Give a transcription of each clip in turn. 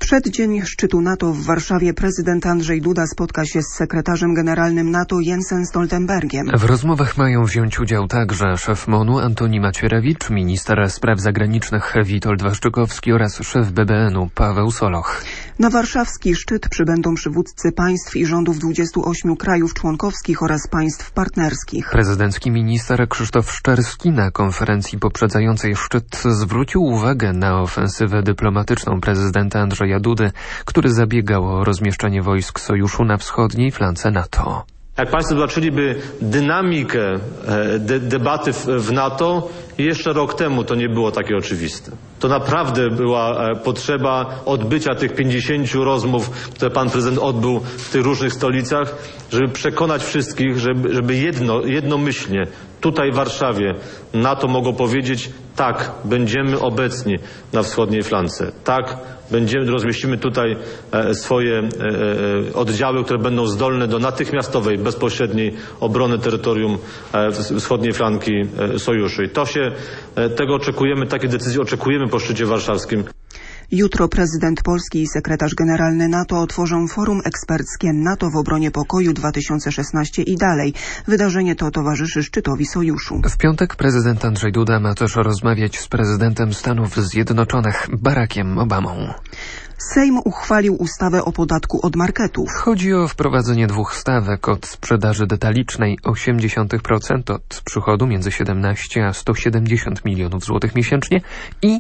przeddzień szczytu NATO w Warszawie prezydent Andrzej Duda spotka się z sekretarzem generalnym NATO Jensem Stoltenbergiem. W rozmowach mają wziąć udział także szef MON-u Antoni Macierewicz, minister spraw zagranicznych Witold Waszczykowski oraz szef BBN-u Paweł Soloch. Na warszawski szczyt przybędą przywódcy państw i rządów 28 krajów członkowskich oraz państw partnerskich. Prezydencki minister Krzysztof Szczerski na konferencji poprzedzającej szczyt zwrócił uwagę na ofensywę dyplomatyczną prezydenta Andrzeja Dudy, który zabiegał o rozmieszczenie wojsk sojuszu na wschodniej flance NATO. Jak Państwo zobaczyliby dynamikę debaty w NATO, jeszcze rok temu to nie było takie oczywiste. To naprawdę była potrzeba odbycia tych 50 rozmów, które pan prezydent odbył w tych różnych stolicach, żeby przekonać wszystkich, żeby jednomyślnie tutaj w Warszawie NATO mogło powiedzieć: tak, będziemy obecni na wschodniej flance, tak, rozmieścimy tutaj swoje oddziały, które będą zdolne do natychmiastowej, bezpośredniej obrony terytorium wschodniej flanki sojuszu. I tego oczekujemy, takiej decyzji oczekujemy po szczycie warszawskim. Jutro prezydent Polski i sekretarz generalny NATO otworzą forum eksperckie NATO w obronie pokoju 2016 i dalej. Wydarzenie to towarzyszy szczytowi sojuszu. W piątek prezydent Andrzej Duda ma też rozmawiać z prezydentem Stanów Zjednoczonych Barackiem Obamą. Sejm uchwalił ustawę o podatku od marketów. Chodzi o wprowadzenie 2 stawek od sprzedaży detalicznej 0,8% od przychodu między 17 a 170 milionów złotych miesięcznie i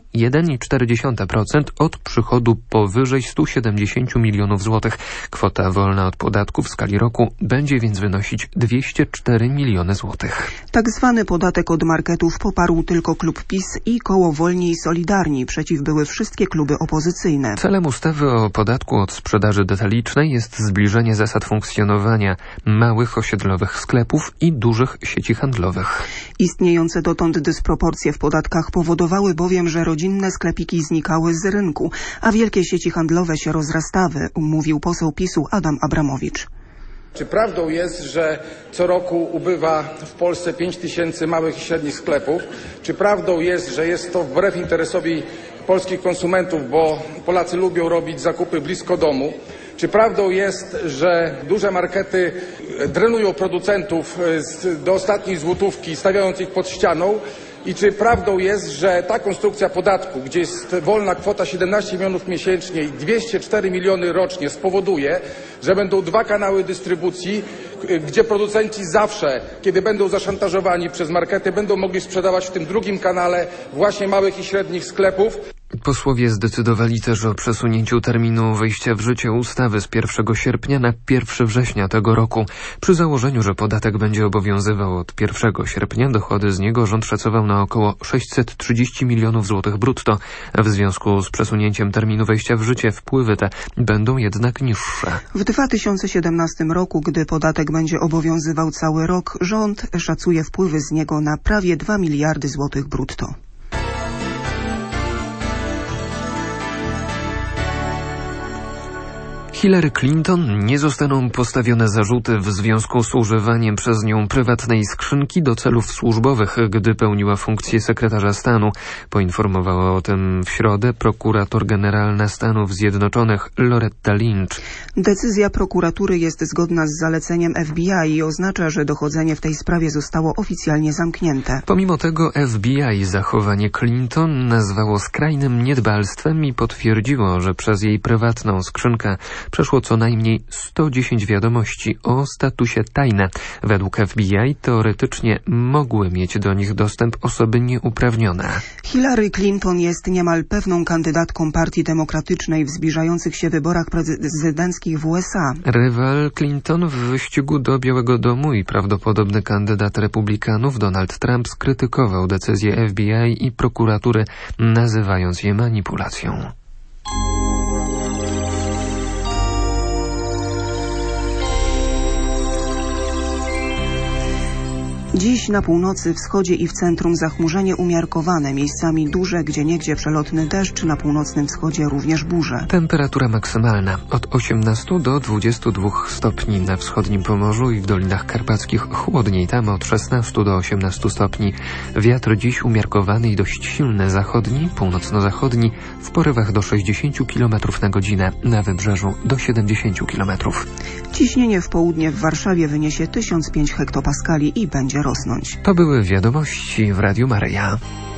1,4% od przychodu powyżej 170 milionów złotych. Kwota wolna od podatku w skali roku będzie więc wynosić 204 miliony złotych. Tak zwany podatek od marketów poparł tylko klub PiS i koło Wolni i Solidarni. Przeciw były wszystkie kluby opozycyjne. Celem ustawy o podatku od sprzedaży detalicznej jest zbliżenie zasad funkcjonowania małych osiedlowych sklepów i dużych sieci handlowych. Istniejące dotąd dysproporcje w podatkach powodowały bowiem, że rodzinne sklepiki znikały z rynku, a wielkie sieci handlowe się rozrastały, mówił poseł PiS-u Adam Abramowicz. Czy prawdą jest, że co roku ubywa w Polsce 5 000 małych i średnich sklepów? Czy prawdą jest, że jest to wbrew interesowi polskich konsumentów, bo Polacy lubią robić zakupy blisko domu? Czy prawdą jest, że duże markety drenują producentów do ostatniej złotówki, stawiając ich pod ścianą? I czy prawdą jest, że ta konstrukcja podatku, gdzie jest wolna kwota 17 milionów miesięcznie i 204 miliony rocznie, spowoduje, że będą 2 kanały dystrybucji, gdzie producenci zawsze, kiedy będą zaszantażowani przez markety, będą mogli sprzedawać w tym drugim kanale właśnie małych i średnich sklepów? Posłowie zdecydowali też o przesunięciu terminu wejścia w życie ustawy z 1 sierpnia na 1 września tego roku. Przy założeniu, że podatek będzie obowiązywał od 1 sierpnia, dochody z niego rząd szacował na około 630 milionów złotych brutto. W związku z przesunięciem terminu wejścia w życie wpływy te będą jednak niższe. W 2017 roku, gdy podatek będzie obowiązywał cały rok, rząd szacuje wpływy z niego na prawie 2 miliardy złotych brutto. Hillary Clinton nie zostaną postawione zarzuty w związku z używaniem przez nią prywatnej skrzynki do celów służbowych, gdy pełniła funkcję sekretarza stanu. Poinformowała o tym w środę prokurator generalna Stanów Zjednoczonych Loretta Lynch. Decyzja prokuratury jest zgodna z zaleceniem FBI i oznacza, że dochodzenie w tej sprawie zostało oficjalnie zamknięte. Pomimo tego FBI zachowanie Clinton nazwało skrajnym niedbalstwem i potwierdziło, że przez jej prywatną skrzynkę przeszło co najmniej 110 wiadomości o statusie tajne. Według FBI teoretycznie mogły mieć do nich dostęp osoby nieuprawnione. Hillary Clinton jest niemal pewną kandydatką Partii Demokratycznej w zbliżających się wyborach prezydenckich w USA. Rywal Clinton w wyścigu do Białego Domu i prawdopodobny kandydat Republikanów Donald Trump skrytykował decyzję FBI i prokuratury, nazywając je manipulacją. Dziś na północy, wschodzie i w centrum zachmurzenie umiarkowane, miejscami duże, gdzieniegdzie przelotny deszcz, na północnym wschodzie również burze. Temperatura maksymalna od 18 do 22 stopni na wschodnim Pomorzu i w Dolinach Karpackich, chłodniej tam od 16 do 18 stopni. Wiatr dziś umiarkowany i dość silny, zachodni, północno-zachodni, w porywach do 60 km na godzinę, na wybrzeżu do 70 km. Ciśnienie w południe w Warszawie wyniesie 1005 hektopaskali i będzie rosnąć. To były wiadomości w Radiu Maryja.